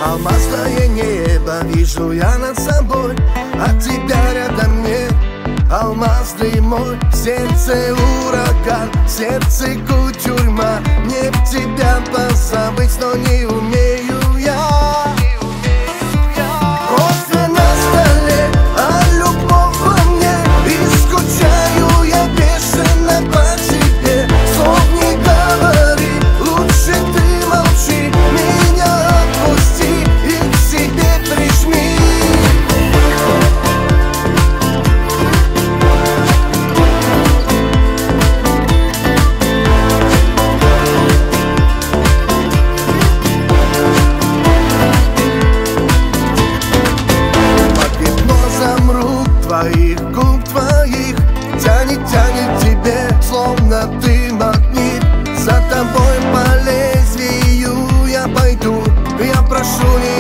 Алмазное небо вижу я над собой, а тебя рядом нет. Алмазный мой, в сердце ураган, в сердце тюрьма. Мне б тебя позабыть, но не умею я. Кофе на столе, а любовь во мне, и скучаю я бешено по тебе. Слов не говори, лучше ты молчи, меня отпусти и к себе прижми. Твоих губ твоих тянет тебе, словно ты магнит. За тобой по лезвию я пойду, я прошу не